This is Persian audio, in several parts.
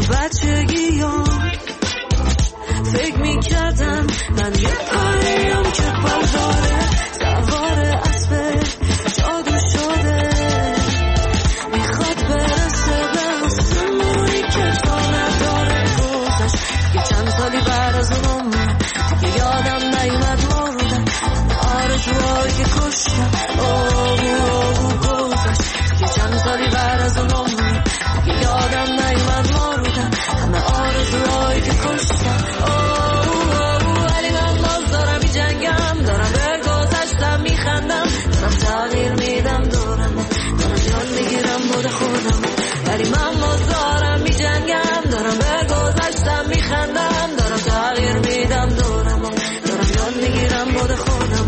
بچگیام فکر میکردم من یه پریم که برداره سوار اسب جادو شده میخواد برسه به آسمونی که تا نداره گذشت یه چند سالی بعد از اون دیگه یادم نیومد مردم آرزوهایی که کشتم گذشت یه چند سالی بعد از اون دیگه یادم نیومد مردم همه آرزوهایی که کشتم ولی من باز دارم میجنگم دارم به گذشتم میخندم دارم تغییر میدم دارم یاد میگیرم بود خودم ولی من باز دارم میجنگم دارم به گذشتم میخندم دارم تغییر میدم دارم یاد میگیرم بود خودم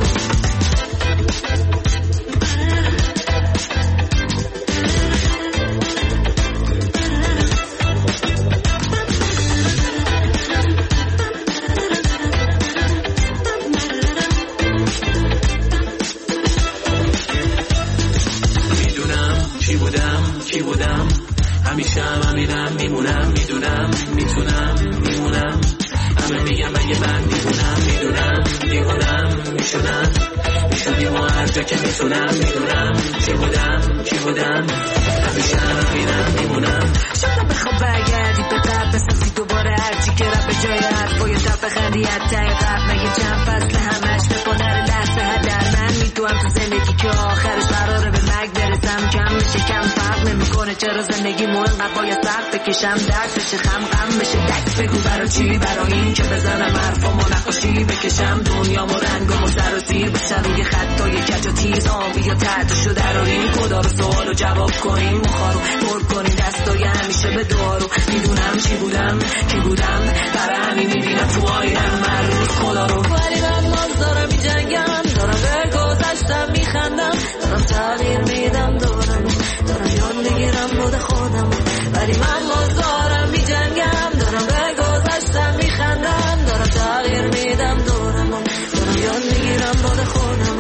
کی بودم همیشه همینم میمونم میدونم میتونم میمونم همه میگم اگه من میدونم دیوونم میشدیم و هر جا که میتونم میدونم کی بودم همیشه همینم میمونم شاید بخواب برگردی به قبل بسازی دوباره هرچی که رب به جای حرف و یه دفعه خندی حتی قبل مگه چند فصل همش بکنه لحظه هدر من میدونم تو زندگی که آخرش قراره به مرگ برسم کم میشه کم فرق نمیکنه چرا زندگی مو انقدر باید سخت بکشم درد بشه غم بشه دست بگو برای چی برای این که بزنم حرفامو نقاشی بکشم دنیامو رنگامو سر و زیر بشن روی خطای کج و تیز آبی یا تحتشو دراریم خدا رو سوالو جواب کنیم مخارو پر کنیم دستای همیشه به دعارو میدونم چی بودم کی بودم برای همین میبینم تو آینم هر روز خدا رو ولی من باز دارم میجنگم دارم به گذشتم میخندم دارم تغییر میدم دارم یاد میگیرم بود خودم ولی من باز دارم میجنگم دارم به گذشتم میخندم دارم تغییر میدم دارم یاد میگیرم بود خودم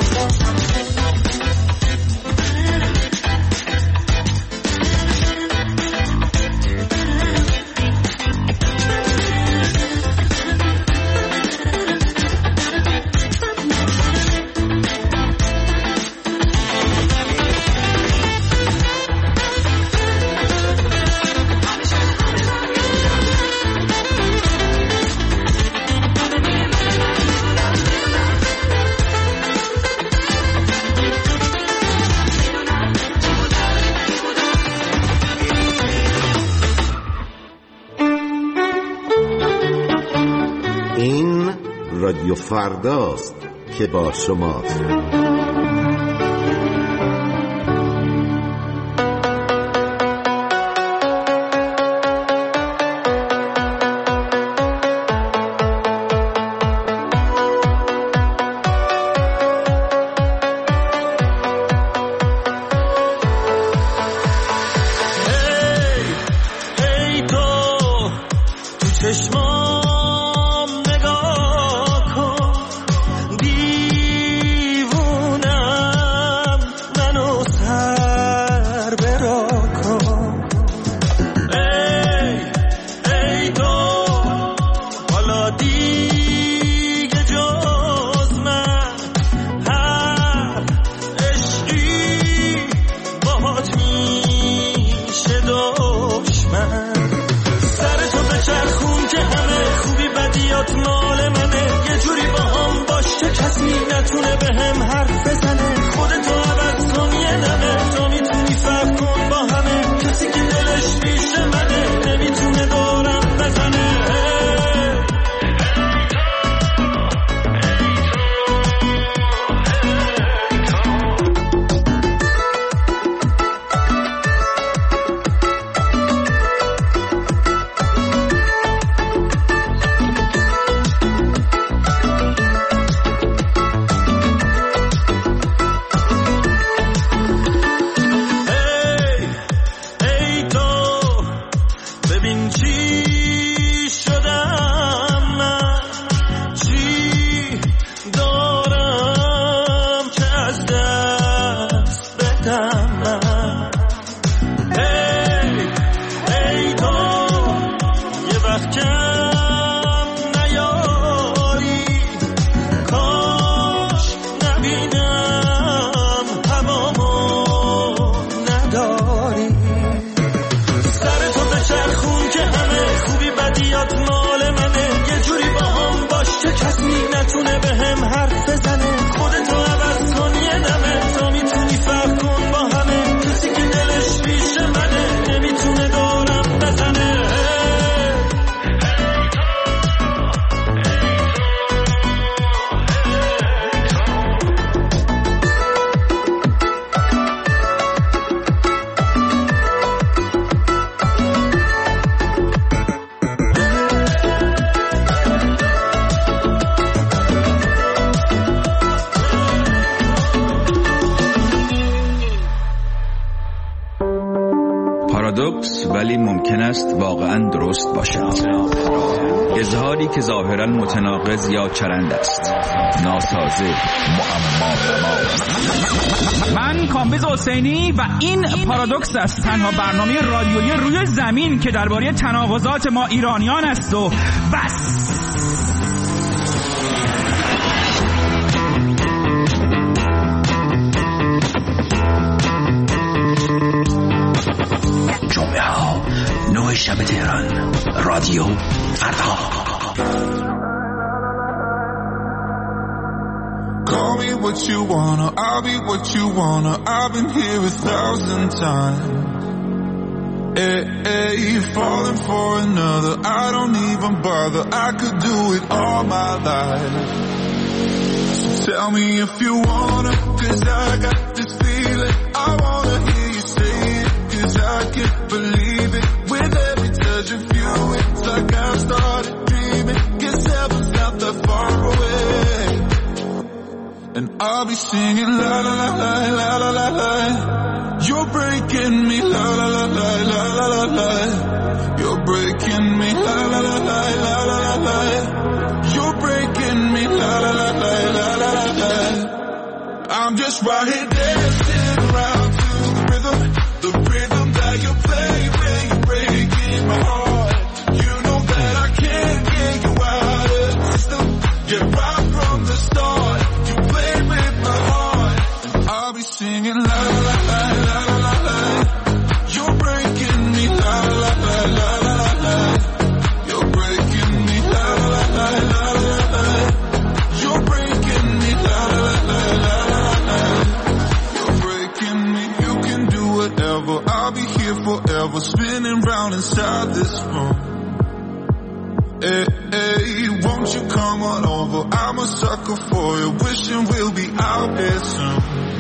رادیو فرداست که با شماست. پارادوکس ولی ممکن است واقعا درست باشد. اظهاری که ظاهرا متناقض یا چرند است، ناسازه، معما. من کامبیز حسینی و این پارادوکس است، تنها برنامه رادیویی روی زمین که درباره تناقضات ما ایرانیان است و بس. جمعه ها 9 شب تهران، رادیو فردا. Call me what you wanna, I'll be what you wanna. I've been here 1,000 times. Hey, falling for another, I don't even bother. I could do it all my life. So tell me if you wanna, 'cause I got this feeling. I wanna hear you say it, 'cause I can't believe it. With every touch of you, it's like I've started dreaming. 'Cause heaven's not that far away. And I'll be singing la la la la la la la la. You're breaking me la la la la la la la la. You're breaking me la la la la la la la la. You're breaking me la la la la la la la la. I'm just right here dancing around to the rhythm that you play when you're breaking my heart. You know that I can't get you out of the system. Get right from the start. Singing la la la la la la la. You're breaking me la la la la la la la. You're breaking me la la la la la la. You're breaking me la la la la la la. You're breaking me. You can do whatever. I'll be here forever, spinning round inside this room. Hey, hey, won't you come on over? I'm a sucker for you, wishing we'll be out there soon.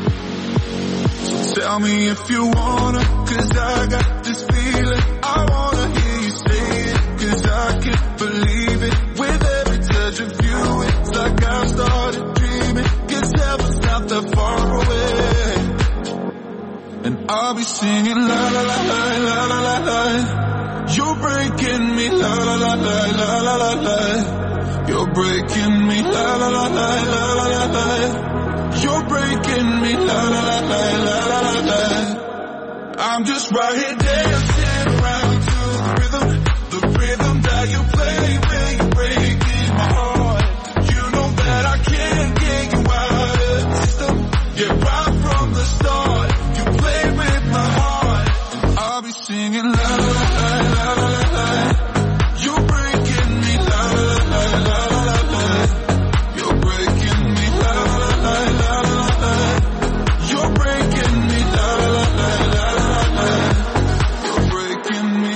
Tell me if you wanna, 'cause I got this feeling. I wanna hear you say it, 'cause I can't believe it. With every touch of you, it's like I've started dreaming. 'Cause heaven's not that far away. And I'll be singing la la la la la la la la. You're breaking me la la la la la la la la. You're breaking me la la la la la la la la. You're breaking me la la la la la la la la. I'm just right here dancing around to the rhythm that you play when you're breaking my heart. You know that I can't get you out of the system. Yeah, right from the start, you play with my heart. And I'll be singing la la la la la la la. You're breaking me la la la la la la la. You're breaking me la la la la la la la. You're breaking me la la la la la la. You're breaking me.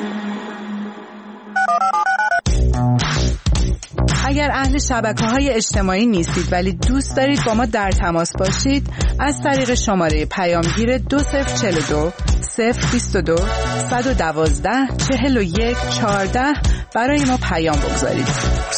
اگر اهل شبکه‌های اجتماعی نیستید ولی دوست دارید با ما در تماس باشید، از طریق شماره پیامگیر 2042 022 112 41 14 برای ما پیام بگذارید.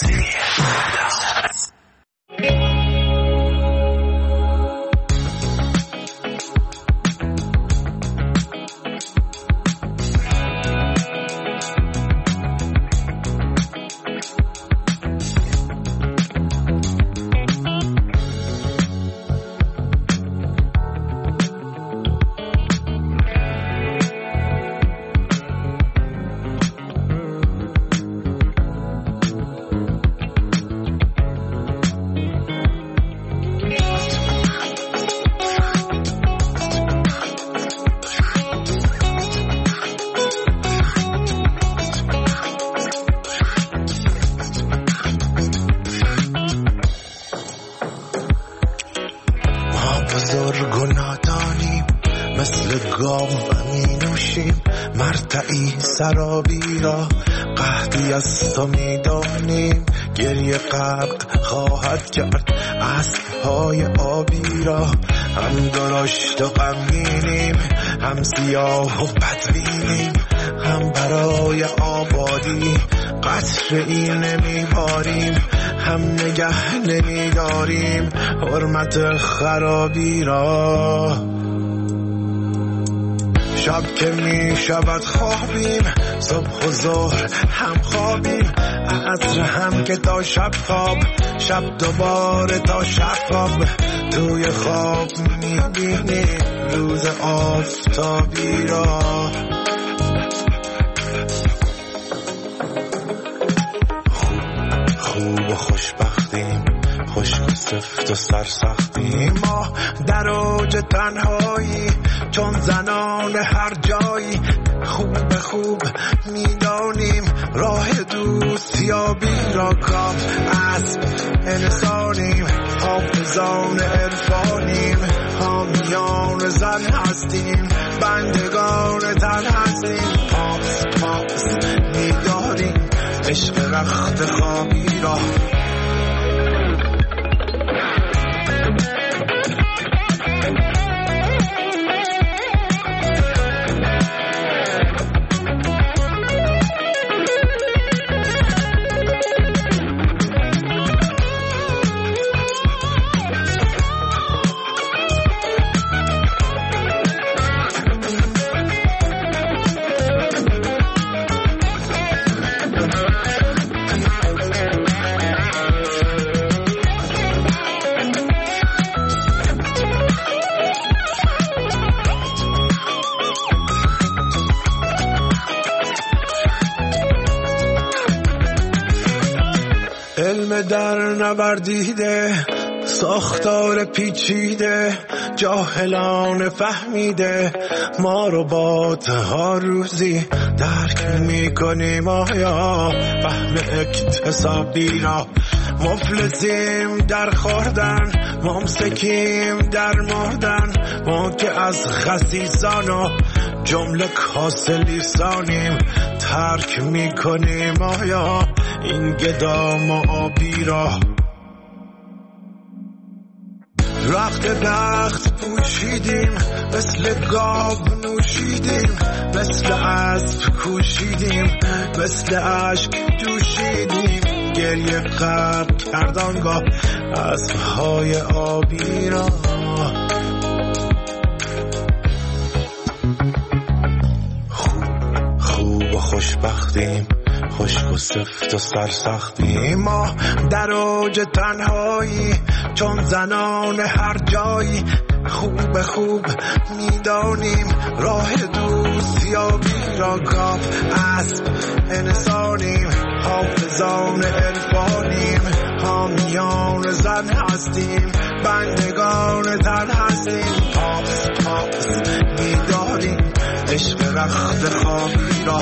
سرابی را قحطی از تو میدانیم، گریه غرق خواهد کرد اسب‌های آبی را. هم درشت و غمگینیم، هم سیاه و بدبینیم، هم برای آبادی قطره‌ای نمیباریم، هم نگه نمیداریم حرمت خرابی را. شب که می شود خوابیم، صبح و ظهر هم خوابیم، عصر هم که تا شب خواب، شب دوباره تا شب خواب. توی خواب می بینیم روز آفتابی را، خوب و خوشبختیم، خشک و سفت و سرسختیم. ما در اوج تنهایی چون زنان هر جایی، خوب خوب میدانیم راه دوستیابی را. کام اسب انسانیم، حافظان عرفانیم، حامیان زن هستیم، بندگان تن هستیم. پاس پاس میداریم عشق رخت خوابی را. علم در نوردیده، ساختار پیچیده، جاهلان فهمیده، ما رو ها روزی درک میکنیم آیا فهم اکتسابی را. مفلسیم در خوردن، ممسکیم در مردن، ما که از خسیسان و جمله کاسه لیسانیم ترک میکنیم آیا این گدام و آبی را. رخت دخت پوشیدیم، مثل گاو نوشیدیم، مثل اسب کوشیدیم، مثل اشک جوشیدیم، گریه غرق کردانگاه اسبهای آبی را. خوب و خوشبختیم، خشک و سفت و سرسختیم. ما در اوج تنهایی چون زنان هر جایی، خوب خوب میدانیم راه دوستیابی را. کاف اسب انسانیم، حافظان عرفانیم، حامیان زن هستیم، بندگان تن هستیم. پاس پاس میداریم عشق رخت خوابی را.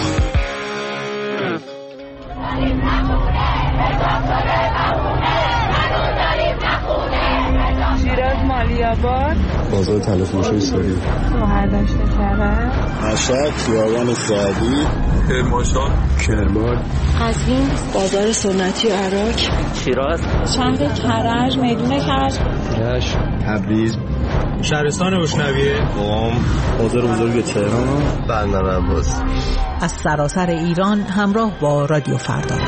شیراز مالی‌آباد، بازار تلفروش سوری، شهرداشت کرد، مشهد، خیابان سعدی، کرمانشاه، کرمان، قزوین، بازار سنتی عراق، شیراز، شهر کرج، میدون کرج، رشت، تبریز، شهرستان روشنویه، قم، بازار بزرگ تهران، بندر عباس. از سراسر ایران همراه با رادیو فردا.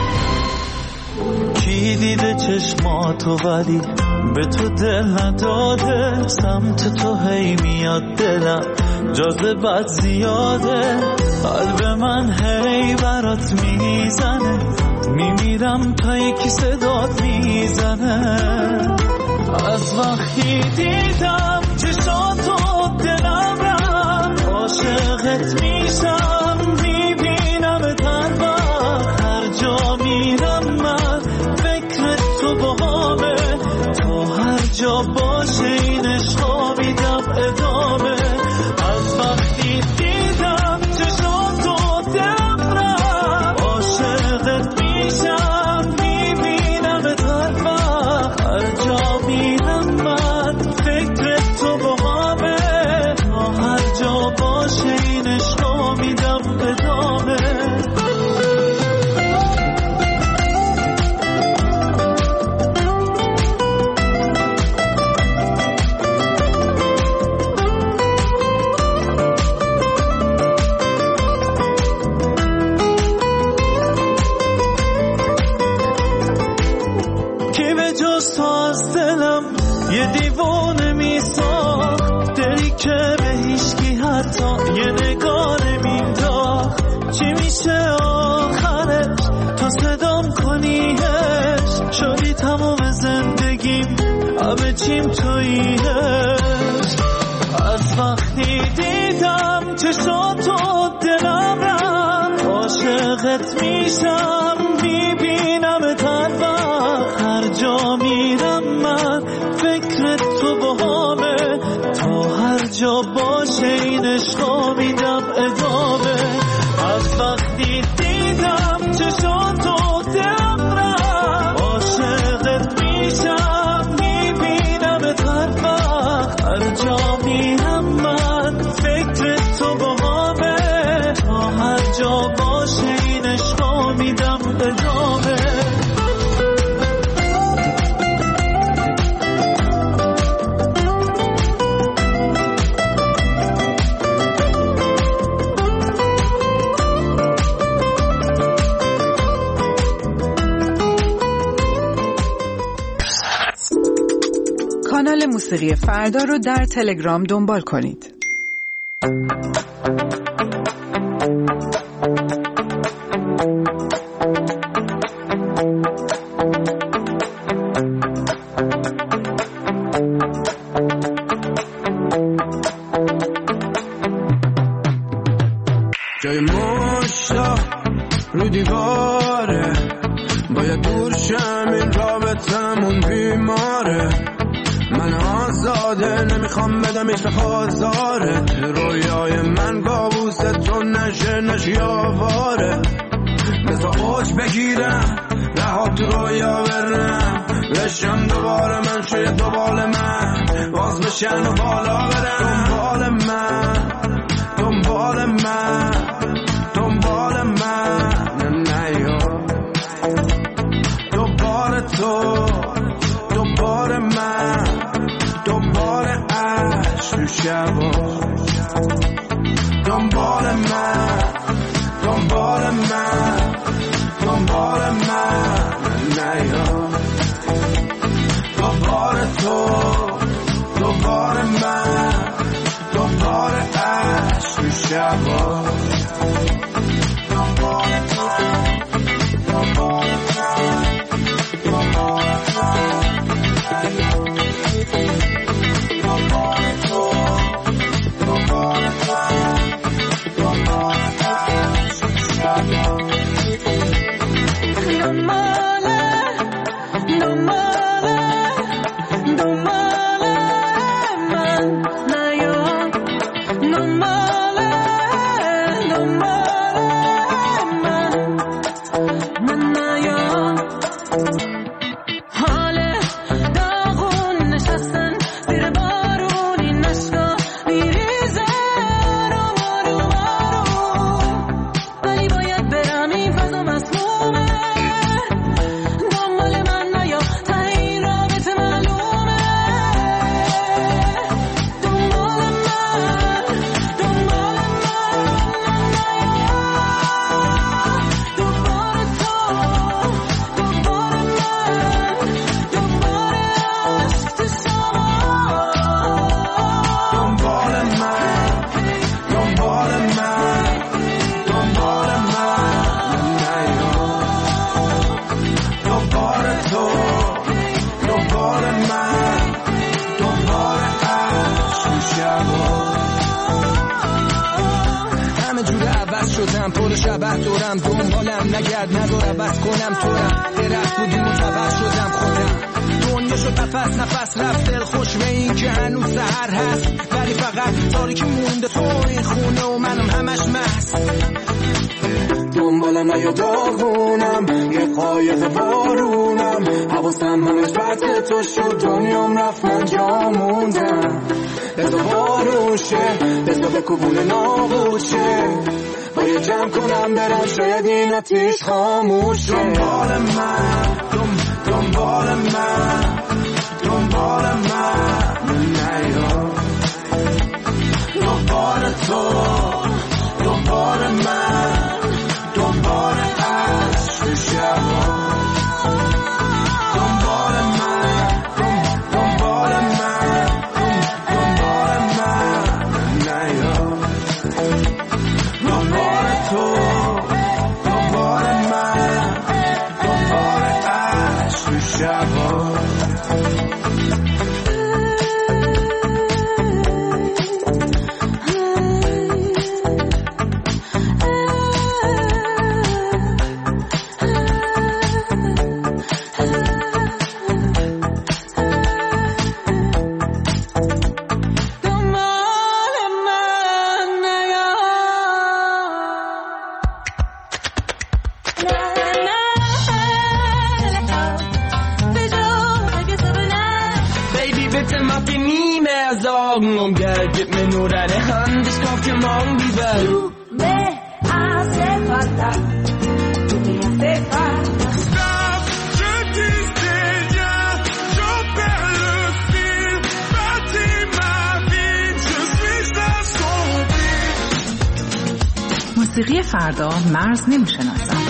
کی دیده چشماتو ولی به تو دل نداده، سمت تو هی میاد دلم جاذبت زیاده، قلب من هی برات میزنه، میمیرم تا یکی صدات میزنه. از وقتی دیدم چشاتو دلم رفت، عاشقت میشم، میبینم تنبه، هر جا میرم من فکر تو باهامه، تا هر جا باشه این عشقا میدم ادامه. از وقتی دیدم چشاتو دلم رفت، عاشقت میشم، میبینم تنبه، هر جا میرم من فکر تو باهامه، تا هر جا باشه این عشقا میدم ادامه. کی به جز تو از دلم یه دیوانه میساخت، دلی که به هیچکی حتی یه داریم تویی از وقتی دیدم چشاتو دلم رفت عاشقت میشم میبینم هر وقت هر جا میرم من فکر تو باهامه تا هر جا باشه این عشقا میدم ادامه از وقتی دیدم چشاتو دلم رفت عاشقت میشم میبینم هر وقت هر جا میرم من فکر تو باهامه تا هر جا باشه این عشقا میدم ادامه کانال موسیقی فردا رو در تلگرام دنبال کنید. جای مشتاق رو دیواره باید دور شم این رابطمون بیماره من آزاده نمیخوام بدم ایش بخوازارت رویای من کابوس تو نشی آواره مثلا اوج بگیرم رها تو رویا برم بشم دوباره من شاید دوباره من باز بشن و بالا برم دنبال من نیا دوباره تو دوباره من دوباره عشق تو شبا دنبال من نیا دوباره تو دوباره من دوباره عشق تو شبا پر شبه دورم دنبالم نگرد نذار عوض کنم تو رم درخت بودی متوجه شدم خودم دنیا شد نفس رفت دل خوش به این که هنوز سحر هست ولی فقط تاریکی مونده تو این خونه و منم همش مست دنبالم نیا داغونم یه قایق بارونم حواسم همش بد تو شد دنیام رفت من جا موندم بزا بارون شه بزا به کوبون نابوشه باید جمع کنم برم شاید این آتیش خاموشه دنبال من نیا دوباره تو دوباره من دوباره عشق تو شبا دنبال من نیا دوباره تو دوباره من دوباره عشق تو شبا Warte, mach dir nie mehr Sorgen um Geld, gib mir nur deine Hand, ich kauf dir morgen die Welt. Du me hace falta, du me hace falta. Stop, je disais rien, j'en perds le fil. Bâtis ma vie, je suis assombri. موسیقی فردا مرز نمیشناسم.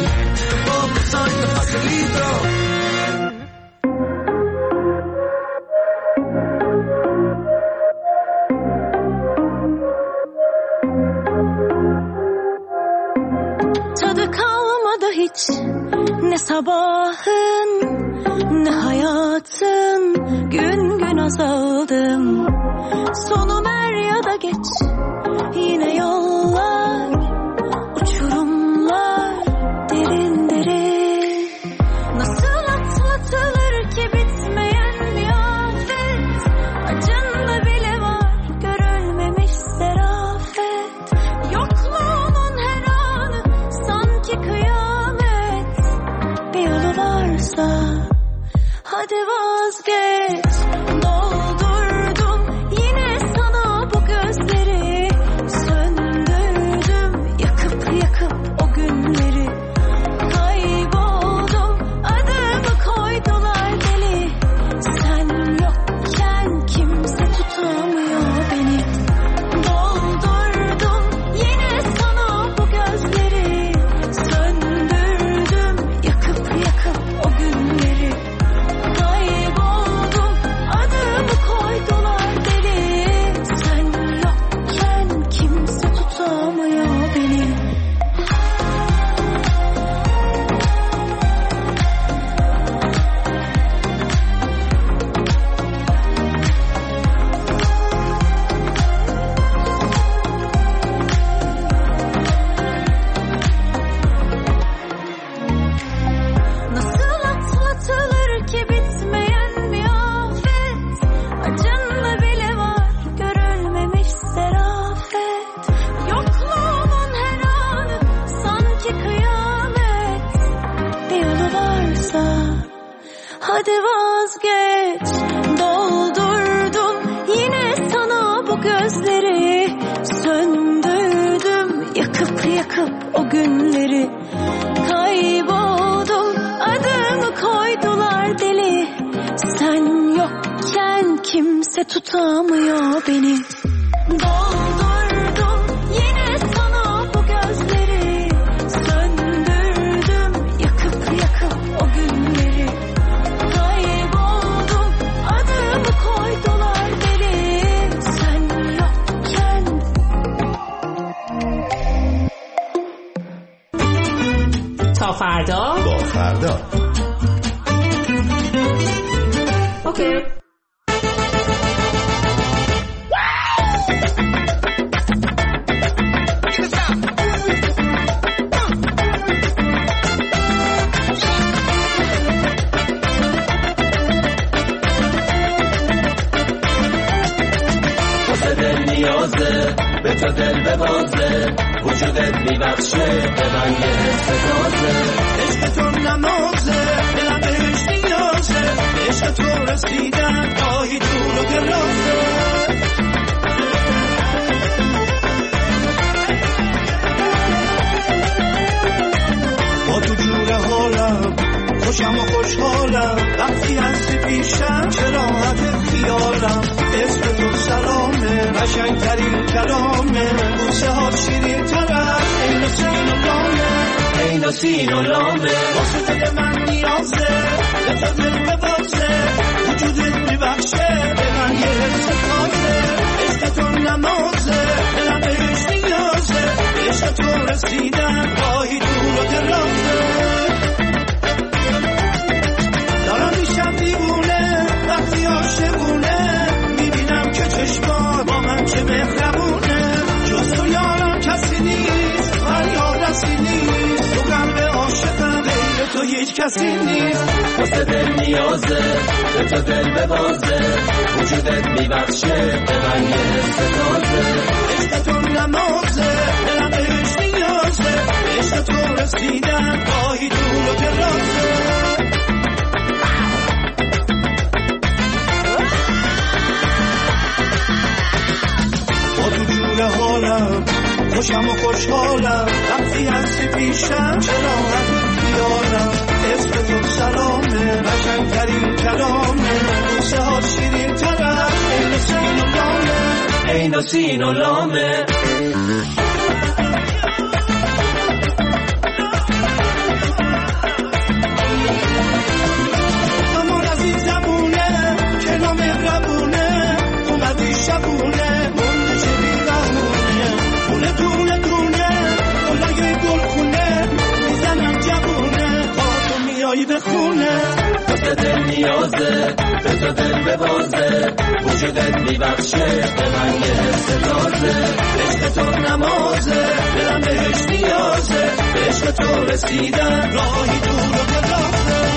Tadı kalmadı hiç ne sabahın ne hayatın, gün gün azaldım. Sonum er ya da geç yine yollar, uçurumlar derin derin. Nasıl atlatılır ki bitmeyen bir afet, acında bile var görülmemiş serafet. Yokluğunun her anı sanki kıyamet. Bir yolu varsa hadi vazgeç. Doldurdum yine sana bu gözleri, söndürdüm yakıp yakıp o günleri. Kayboldum, adımı koydular deli. Sen yokken kimse tutamıyor beni. Doldurdum yine sana bu gözleri, söndürdüm yakıp yakıp o günleri. Kayboldum, adımı koydular deli. Sen yokken kimse tutamıyor beni. Nasıl atlatılır ki bitmeyen bir afet, acında bile var görülmemiş serafet. Yokluğunun her anı sanki kıyamet. Bir yolu varsa hadi vazgeç. Doldurdum yine sana bu gözleri, söndürdüm yakıp yakıp o günleri. Kayboldum, adımı koydular deli. Sen yokken kimse tutamıyor beni. Doldurdum yine sana bu gözleri, söndürdüm yakıp yakıp o günleri. Kayboldum, adımı koydular deli. Sen yokken. تا فردا با فردا. اوکی. واسه دل نیازه به تو دل ببازه، وجودت میبخشه به من یه حس تازه. عشق تو نمازه، دلم بهش نیازه. عشق تو رسیدن راهی دور و درازه. با تو جور حالم خوشم و خوشحالم، وقتی هستی پیشم چه راحت خیالم. اسم تو سلامه، قشنگترین کلامه. بوسه ها شیرین ترم، عین سین و لامه، عین سین و لامه. واسه دل من نیازه، به تو دل ببازه، وجودت میبخشه به من یه حس تازه. عشق تو نمازه، دلم بهش نیازه. عشق تو رسیدن راهی دور و درازه. دارم میشم دیوونه وقتی عاشقونه، میبینم که چشمات با من چه مهربونه. جز تو یارم کسی نیست، فریاد رسی نیست. تو قلب عاشقم، غیر تو هیچ کسی نیست. واسه دل نیازه، به تو دل ببازه، وجودت میبخشه به من یه حس تازه. عشق تو نمازه، دلم بهش نیازه. عشق تو رسیدن راهی دور و درازه. خوشم و خوشحالم وقتی هستی پیشم چرا همین خیالم اسم تو سلامه قشنگترین کلامه بوسه ها شیرین ترم عین سین و لامه عین سین و لامه همون از این زبونه که نام ربونه اومدی شبونه منده چه بیرهونه خونه دونه دونه گلای گل خونه میزنم جبونه تو میایی به خونه مثل دل نیازه به تو دل ببازه وجودت میبخشه به من یه حس تازه عشق تو نمازه دلم بهش نیازه به عشق تو رسیدن راهی دور و درازه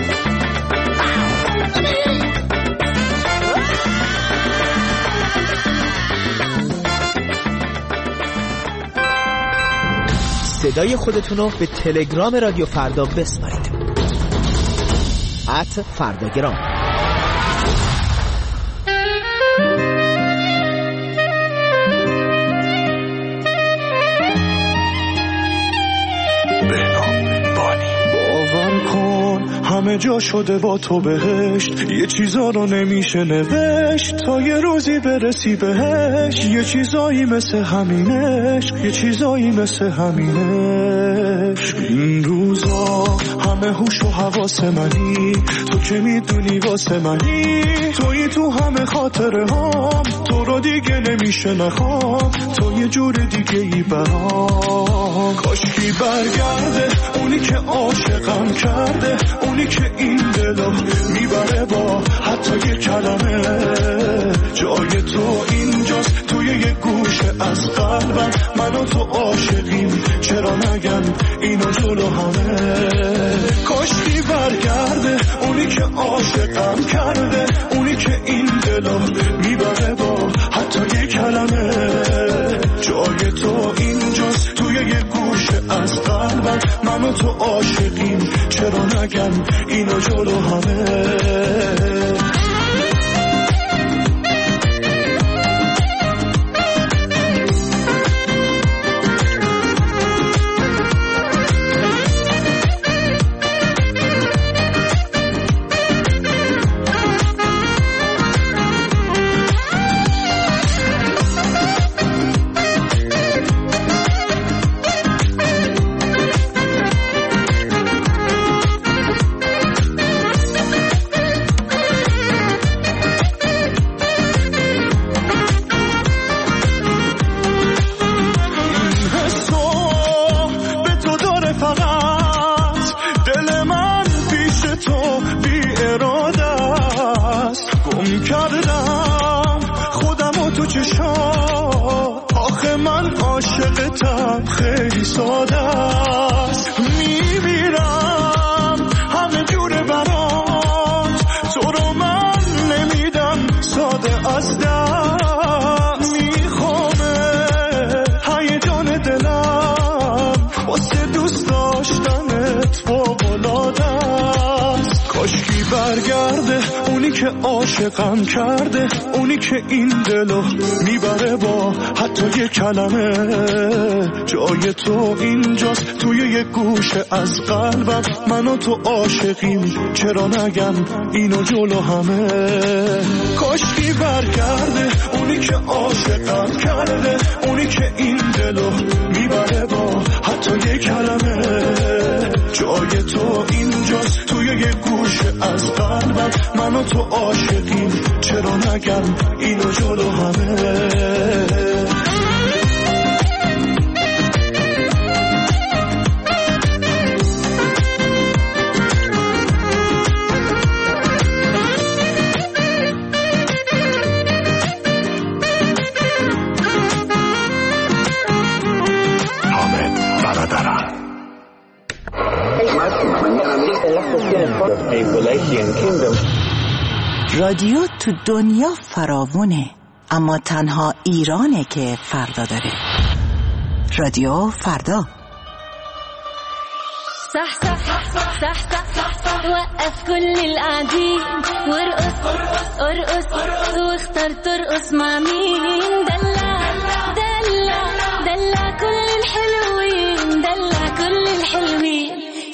صدای خودتون رو به تلگرام رادیو فردا بسپارید @فرداگرام. همه جا شده با تو بهشت یه چیزا رو نمیشه نوشت تا یه روزی برسی بهش یه چیزایی مثل همینش یه چیزایی مثل همینش این روزا همه هوش و حواس منی تو که میدونی واسه منی توی تو همه خاطره هم تو رو دیگه نمیشه نخوام تو یه جور دیگه ای برام کاشکی برگرده اونی که عاشقم کرده اونی که این دلو میبره با حتی یه کلمه جای تو اینجاست توی یه گوشه از قلبم من و تو عاشقیم چرا نگم اینو جلو همه کاشکی برگرده اونی که عاشقم کرده اونی که این دلو میبره با حتی یه کلمه جای تو اینجاست توی یه گوشه از قلبم من و تو عاشقیم چرا نگم اینو جلو همه عاشقم کرده اونی که این دلو میبره با حتی یه کلمه جای تو اینجاست توی یه گوشه از قلبم من و تو عاشقیم چرا نگم اینو جلو همه کاشکی برگرده اونی که عاشقم کرده اونی که این دلو میبره با حتی یه کلمه جای تو اینجاست توی یه گوشه از قلبم من و تو عاشقیم چرا نگم اینو جلو همه رادیو تو دنیا فراوونه اما تنها ایرانه که فردا داره. رادیو فردا. صح صح صح صح صح وقف كل القاعدين وارقص ارقص واختار ترقص مع مين دلع دلع دلع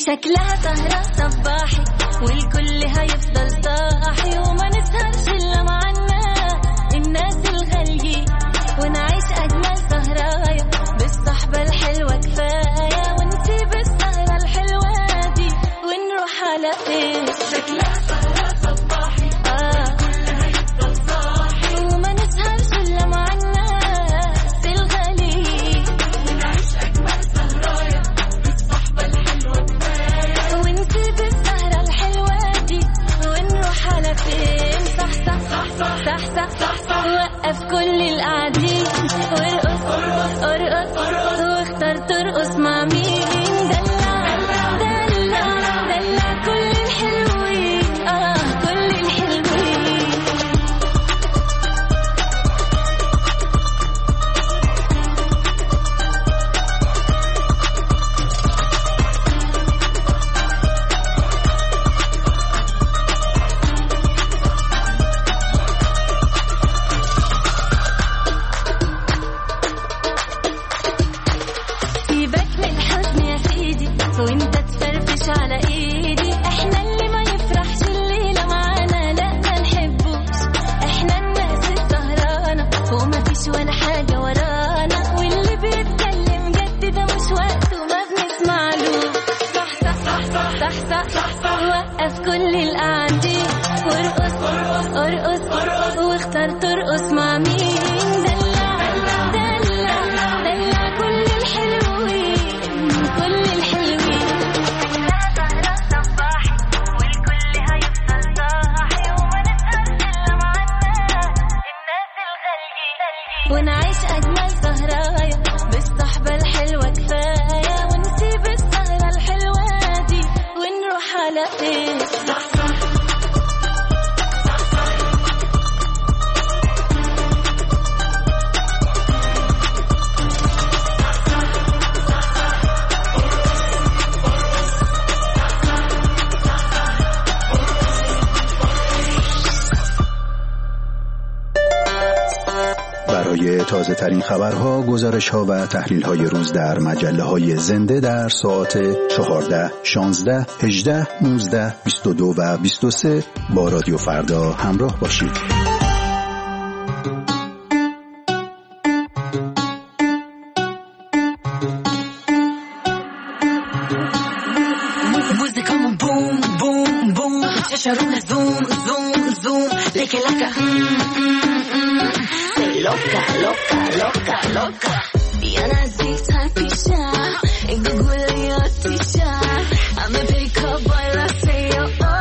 شكلها سهرة صباحي والكل هيفضل صاحي وما نسهرش إلا معنا الناس الغاليين ونعيش أجمل سهرايا بالصحبة الحلوة كفاية ونسيب السهرة الحلوة دي ونروح على فين شكلها سهرة صباحي الكل هيفضل صاحي وما نسهرش إلا معنا الناس الغاليين ونعيش أجمل سهرايا بالصحبة الحلوة كفاية ونسيب السهرة الحلوة دي ونروح على فين صح صح صح صح صح صح صح صح وقف كل القاعدين وارقص ارقص واختار ترقص مع مين دلع دلع دلع كل الحلوين كل الحلوين سيبك من الحزن يا سيدي وانت تفرفش على ايدي احنا اللي ما يفرحش الليلة معانا لا ما نحبوش احنا الناس السهرانة وما فيش ولا حاجة ورانا واللي بيتكلم جد ده مش وقته ما بنسمعلوش صح صح صح صح صح صح صح صح وقف كل القاعدين وارقص ارقص واختار ترقص مع مين دلع دلع دلع كل الحلوين كل الحلوين شكلها سهرة صباحي والكل هيفضل صاحي وما نسهرش إلا معنا الناس الغاليين ونعيش أجمل سهرايا بالصحبة الحلوة كفاية ونسيب السهرة الحلوة دي ونروح على فين صح صح برای تازه ترین خبرها، گزارش ها و تحلیل های روز در مجله های زنده در ساعت 14, 16, 18, 19, 22 و 23 با رادیو فردا همراه باشید. شارون زوم زوم زوم لك Say loca, loca, loca, loca يا نزيتها بيشا يقول لي أتيشا I'm a pick up while I say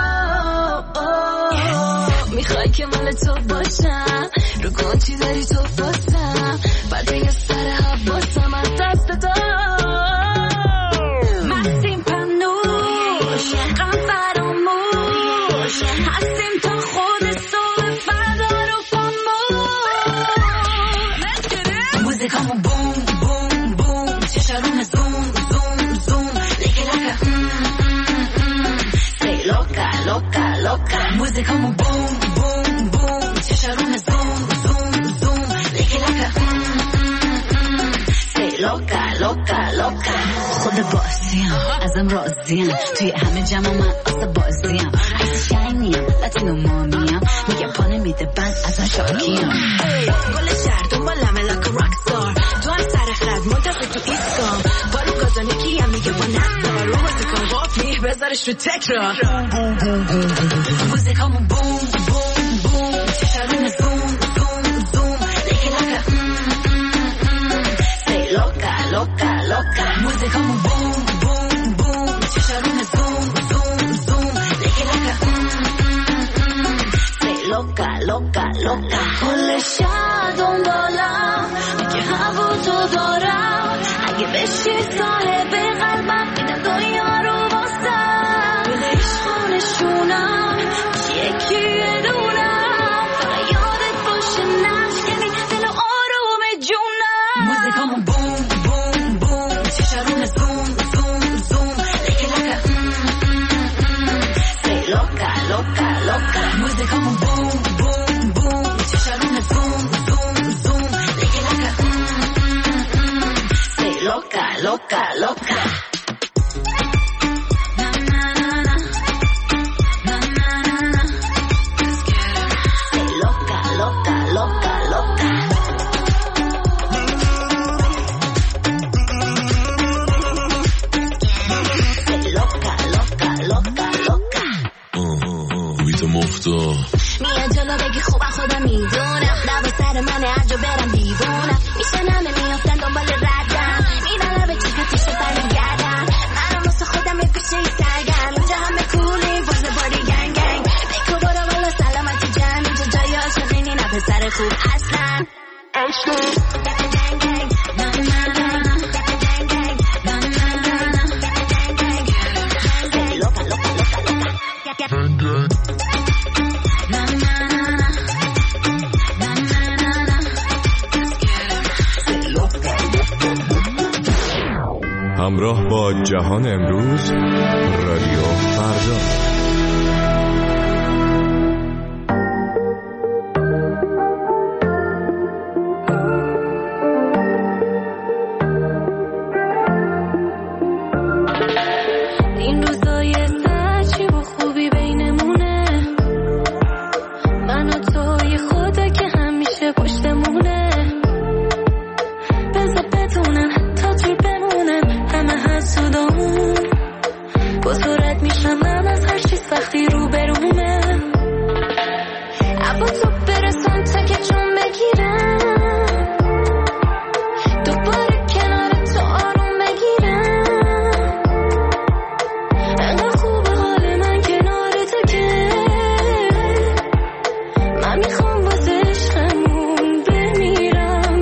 oh میخوای که مال تو باشم رو کنچی داری تو باسم بعد یه سر حباسم از دست تو مستیم پنوش غم فراموش هستیم تا خود صبح فردا رو فاموش موزیکامون بوم بوم بوم چشارون زوم زوم زوم لیکه لکه say loca loca loca موزیکامون بوم بوم بوم چشارون زوم زوم زوم لیکه لکه say loca loca loca خود بازیم ازم راضیم توی همه جمع من آسا بازیم عیسی شاینیم لاتینو مامیم میگه پانه میده بند ازم شاکیم گل شهر دنبالمه لکه راکستار تو هم سر خد منتظر تو ایستگام بارو گازانه کیم میگه با نستار رو موزیکان واپی بذارش رو تکرار موزیکامون بوم بوم بوم چشارون زوم زوم زوم لیکه لکه say loca loca loca موزیکامون بوم بوم بوم چشارون زوم زوم زوم لیکه لکه say loca loca loca کل شب دنبالم میگه هوا تو دارم اگه بشی صاحب قلبم میدم دنیا رو واسم به عشقانشونم یکی دونم فقط یادت باشه نشکنی دل آروم جونم موزیکامون بوم بوم بوم چشارون زوم زوم زوم لیکه لکه say loca loca loca موزیکامون بوم بوم بوم چشارون زوم زوم زوم لیکه لکه say loca loca loca تو میاد جلو بگی خوبه خودم میدونم لب سر منه هر جا برم دیوونم میشنم میافتن دنبال ردم میرم به چیز تیشه برمیگردم منم واسه خودم یه گوشه سرگرم اینجا همه کولی باز باری گنگ گنگ بکو برو والا سلامتی جمع اینجا جای عاشقینی نه پسر خوب اصلا همراه با جهان امروز رادیو فردا. این روزای عجیب و خوبی بینمونه من و تو یه خدا که همیشه پشتمونه بذار بدونن تا دور بمونن همه حسودامون با صورت میشم من از هر چیز وقتی رو برومه عبا تو برسان تا که جون بگیرم دوباره کنار تو آروم بگیرم انقدر خوبه حال من کنار تو که من میخوام واسه عشقمون بمیرم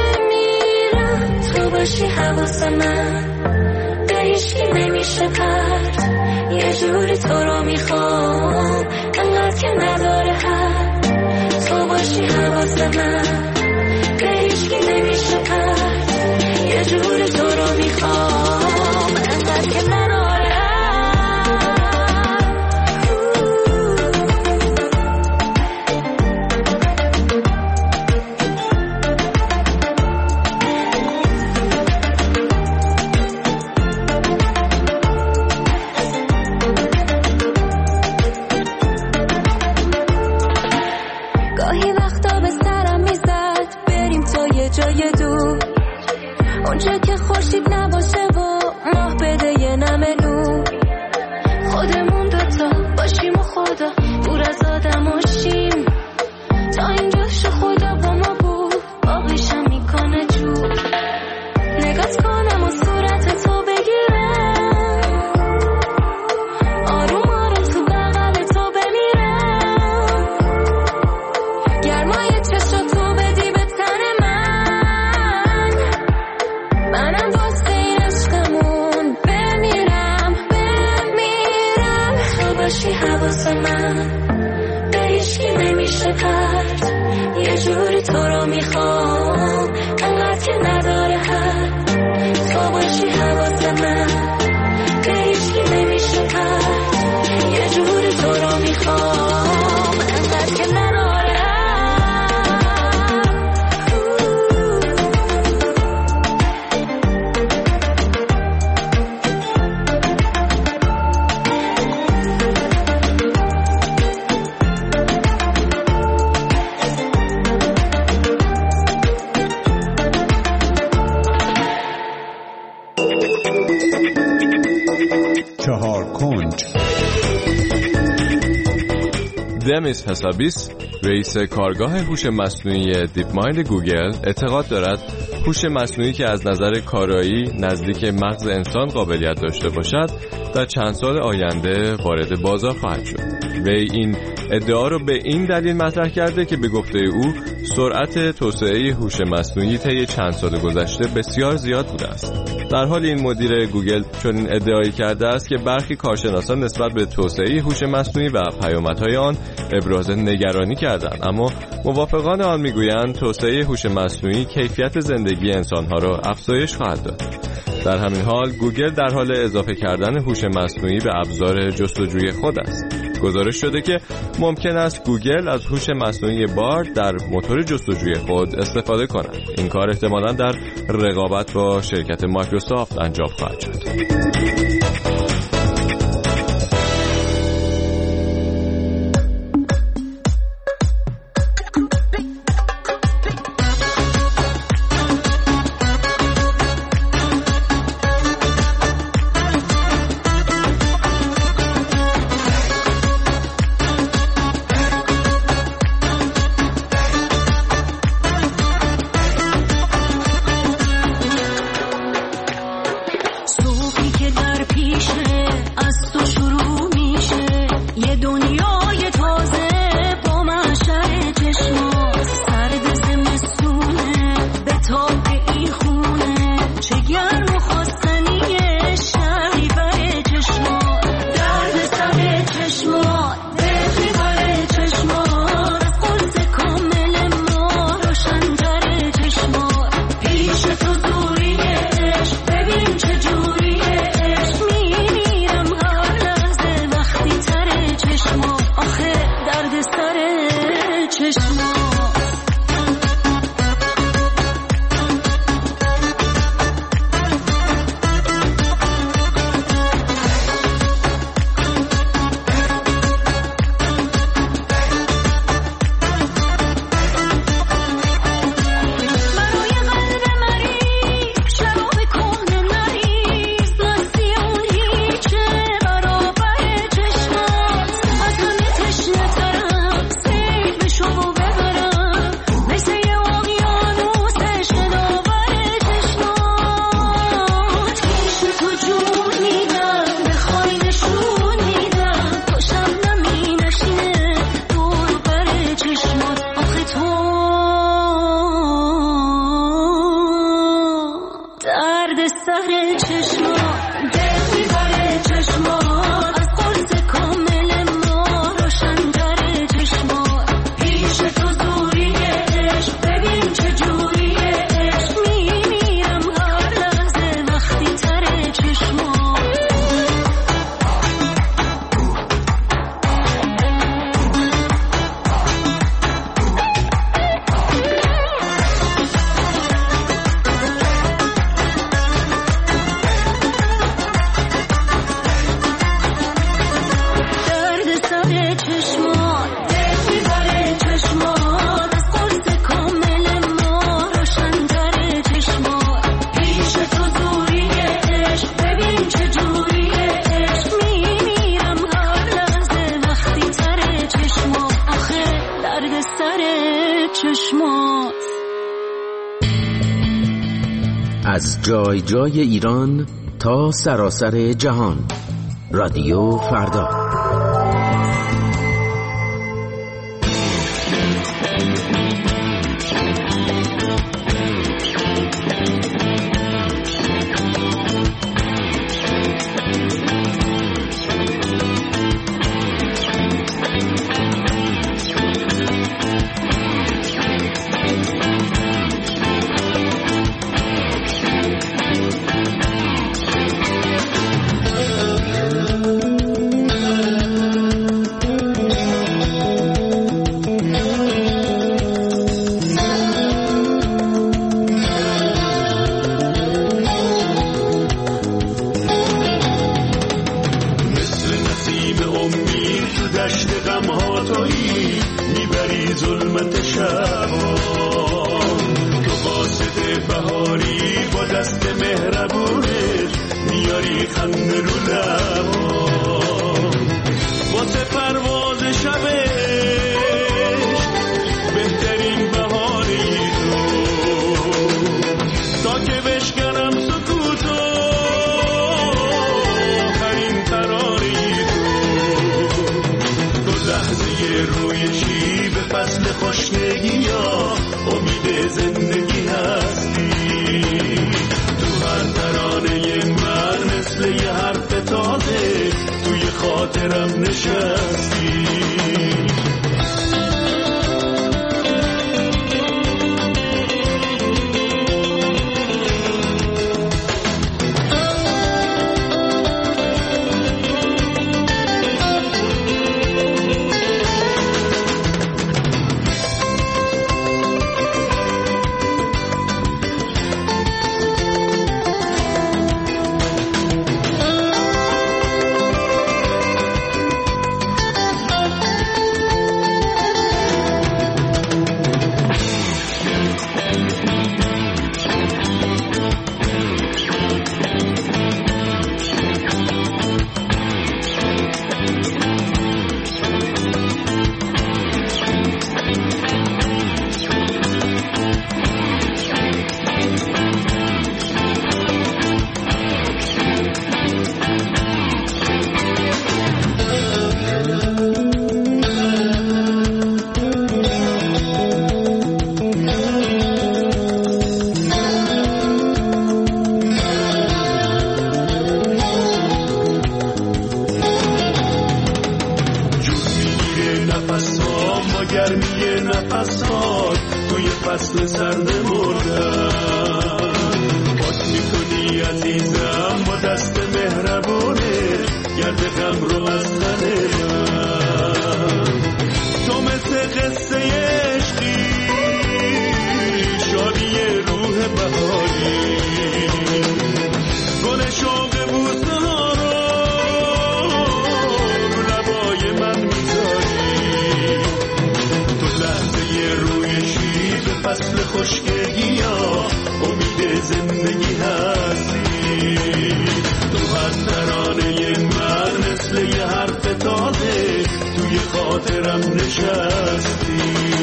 تو باشی حواس من به هیچکی نمیشه پرد یه جوری تو رو میخوام انقدر که نداره حد تو باشی حواس من به هیچکی نمیشه پرد یه جوری تو رو میخوام انقدر که نداره حد گاهی وقتا به سرم میزد بریم تا یه جای دور اونجا که خورشید نباشه و ماه بده یه نمه نور خودمون دوتا باشیم و خدا دور از آدماشیم تا اینجاشو خدا با ما بود باقیشم میکنه جور نگات کنم و صورت تو بگیرم آروم آروم تو بغل تو بمیرم گرمای چشم تو بدی به تن من منم واسه این عشقمون بمیرم تو باشی حواس من به هیچکی نمیشه پرد یه جوری تو رو میخوام انقدر که نداره حد تو باشی حواس من به هیچکی نمیشه پرد یه جوری تو رو میخوام انقدر که نداره حد چهار کنج. دمیس حسابیس رئیس کارگاه هوش مصنوعی دیپ مایند گوگل اعتقاد دارد هوش مصنوعی که از نظر کارایی نزدیک مغز انسان قابلیت داشته باشد در چند سال آینده وارد بازار خواهد شد. وی این ادعا را به این دلیل مطرح کرده که به گفته او سرعت توسعه هوش مصنوعی طی چند سال گذشته بسیار زیاد بوده است. در حال این مدیر گوگل چنین ادعایی کرده است که برخی کارشناسان نسبت به توسعه هوش مصنوعی و پیامدهای آن ابراز نگرانی کردند، اما موافقان آن میگویند توسعه هوش مصنوعی کیفیت زندگی انسانها را افزایش خواهد داد. در همین حال گوگل در حال اضافه کردن هوش مصنوعی به ابزار جستجوی خود است. گزارش شده که ممکن است گوگل از هوش مصنوعی بارد در موتور جستجوی خود استفاده کند. این کار احتمالاً در رقابت با شرکت مایکروسافت انجام خواهد شد. میشه، از تو شروع میشه یه دنیای تازه با محشر چشمات. سرد زمستونه به تاب این خونه، چه گرم و خواستنیه شهری بر چشمات. درد سر چشمات دل میبره چشمات، از قرص کامل ما روشن‌تر چشمات. پیش تو زوریه عشق ببین چجوریه عشق، میمیرم هر لحظه وقتی تر چشمات. آخه درد سر چشمات. از جای جای ایران تا سراسر جهان، رادیو فردا. فصل سرد مردن. پاک میکنی عزیزم با دست مهربونه گرد غم رو از تن من. تو مثل قصه عشقی شادی روح بهاری، گل شوق بوسه ها رو لبای من میذاری. تو لحظه روی شیب فصل خشکگی ها امید زندگی هستی. تو از ترانه من مثل یه حرف تازه توی خاطرم نشستی.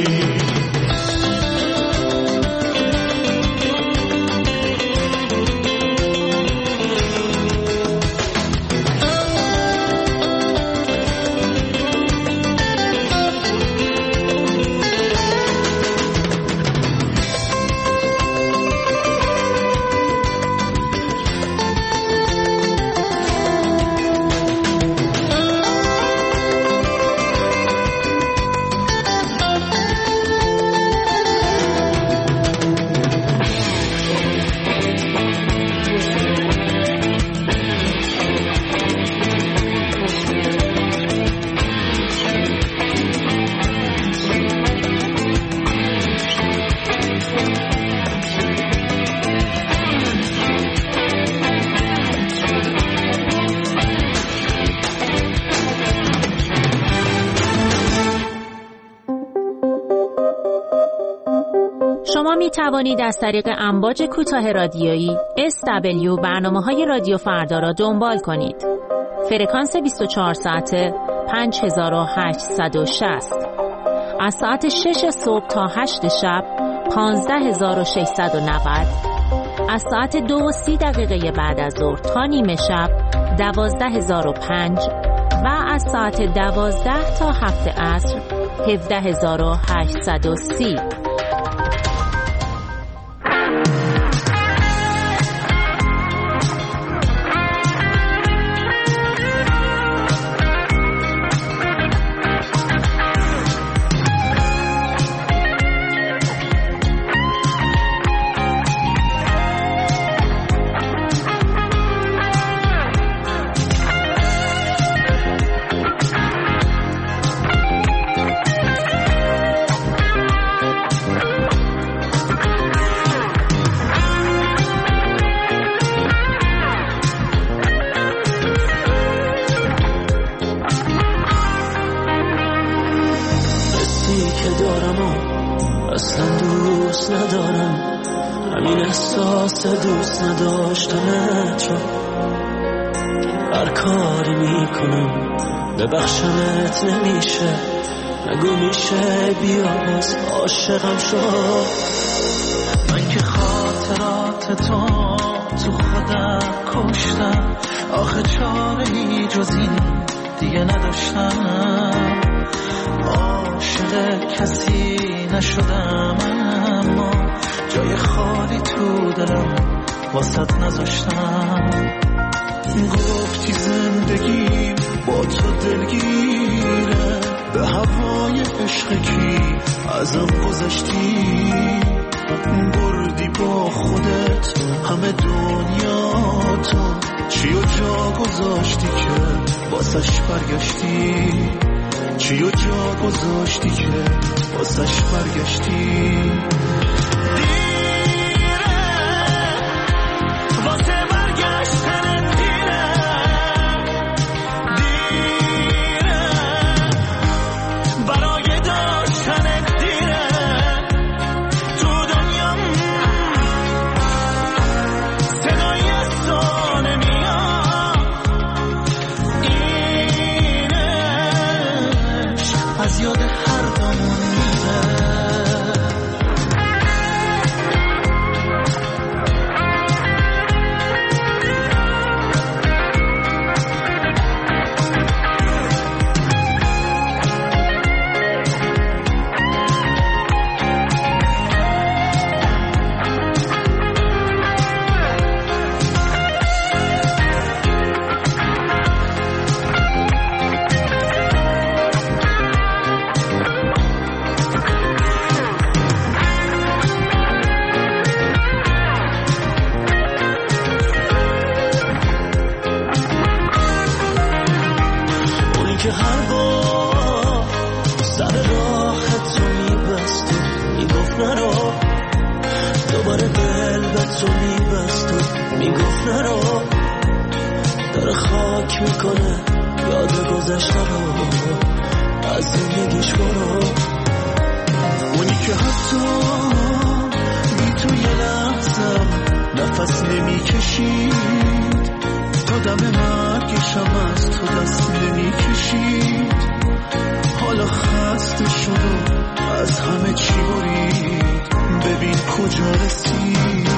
شما می توانید از طریق امواج کوتاه رادیویی SW برنامه‌های رادیو فردا را دنبال کنید. فرکانس 24 ساعته 5860. از ساعت 6 صبح تا 8 شب 15690. از ساعت 2:30 بعد از ظهر تا نیمه شب 12005 و از ساعت 12 تا 7 عصر 17830. دوست نداشتنت رو هر کاری میکنم ببخشمت نمیشه. نگو میشه بیا باز عاشقم شد. من که خاطرات تو خودم کشتم. آخه چاره‌ای جز این دیگه نداشتم. عاشق کسی نشدم اما جای خالی تو دلم واسط نذاشتم. گفتی زندگی با تو دلگیره، به هوای عشق کی ازم گذشتی. بردی با خودت همه دنیا تو، چی و جا گذاشتی که واسش برگشتی. چی و جا گذاشتی که واسش برگشتی. از یاد هر دمون میره. رو میبست و میگفت نرو، داره خاک میکنه یاد گذشته رو از زندگیش برو. اونی که حتی بی تو یه لحظه نفس نمیکشید، تا دم مرگشم از تو دست نمیکشید، حالا خسته شد و از همه چی برید، ببین کجا رسید.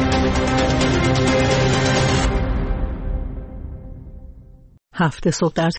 هفته صبح در